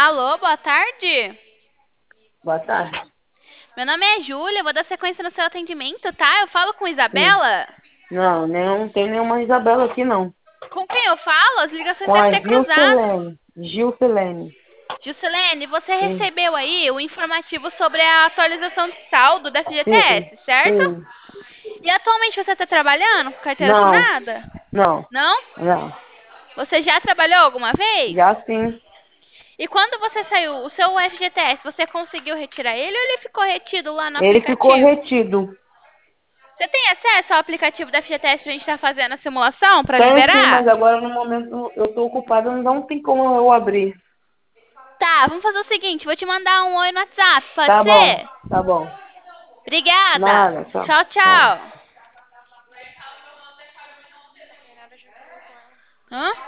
Alô, boa tarde. Boa tarde. Meu nome é Júlia, vou dar sequência no seu atendimento, tá? Eu falo com Sim. Isabela? Não, não tem nenhuma Isabela aqui, não. Com quem eu falo? As ligações Com devem a ter cruzado. Gilcelene. Juscelene, você Sim, recebeu aí o informativo sobre a atualização de saldo da sim, FGTS, certo? sim. E atualmente você está trabalhando com carteira Não, assinada? não, Não? não. Você já trabalhou alguma vez? Já sim. E quando você saiu, o seu FGTS, você conseguiu retirar ele ou ele ficou retido lá no Ele ficou aplicativo? retido. Você tem acesso ao aplicativo da FGTS pra gente estar fazendo a simulação para Tem sim, liberar? mas agora no momento eu tô ocupada, não tem como eu abrir. Tá, vamos fazer o seguinte, vou te mandar um oi no WhatsApp, pode Tá bom, ser? tá bom. Obrigada. Nada, tchau. Tchau, Nada. tchau. Hã?